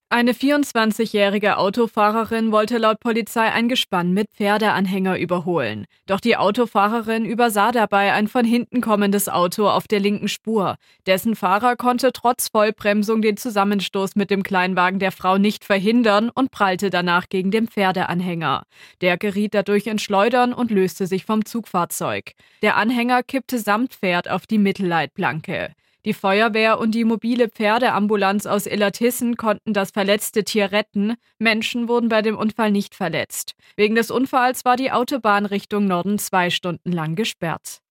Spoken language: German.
Eine 24-jährige Autofahrerin wollte laut Polizei ein Gespann mit Pferdeanhänger überholen. Doch die Autofahrerin übersah dabei ein von hinten kommendes Auto auf der linken Spur. Dessen Fahrer konnte trotz Vollbremsung den Zusammenstoß mit dem Kleinwagen der Frau nicht verhindern und prallte danach gegen den Pferdeanhänger. Der geriet dadurch ins Schleudern und löste sich vom Zugfahrzeug. Der Anhänger kippte samt Pferd auf die Mittelleitplanke. Die Feuerwehr und die mobile Pferdeambulanz aus Illertissen konnten das verletzte Tier retten. Menschen wurden bei dem Unfall nicht verletzt. Wegen des Unfalls war die Autobahn Richtung Norden 2 Stunden lang gesperrt.